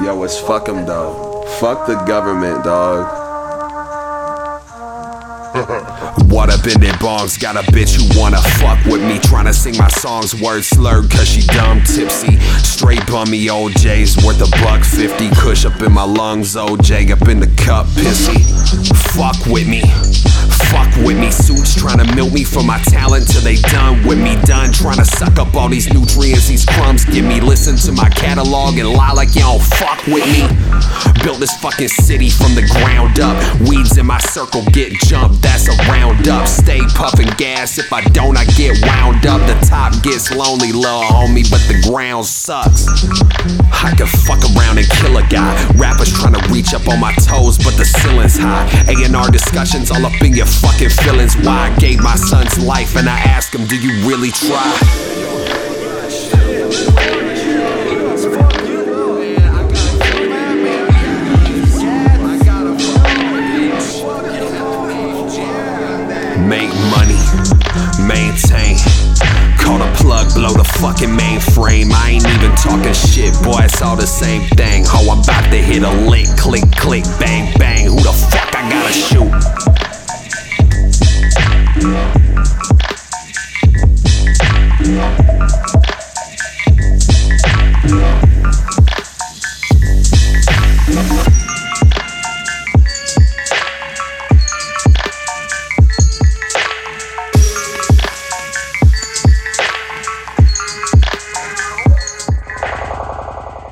Yo, it's fuck 'em though. Fuck the government, dog. What up in their bongs? Got a bitch who wanna fuck with me, tryna sing my songs, words slurred cause she dumb tipsy. Straight bummy OJ's worth $1.50. Kush up in my lungs, OJ up in the cup, pissy. Fuck with me. Fuck with me, suits tryna milk me for my talent till they done with me. Done tryna suck up all these nutrients these crumbs give me. Listen to my catalog and lie like you don't fuck with me. Built this fucking city from the ground up. Weeds in my circle get jumped, that's a roundup. Stay puffing gas, if I don't I get wound up. The top gets lonely, little homie, but the ground sucks. I can fuck around and kill a guy. Rappers tryna reach up on my toes, but the ceiling's high. A&R discussions all up in your fucking feelings. Why I gave my son's life and I ask him, do you really try? Make money, maintain. Call the plug, blow the fucking mainframe. I ain't even talking shit, boy, it's all the same thing. Oh, I'm about to hit a lick, click, click, bang, bang. Who the fuck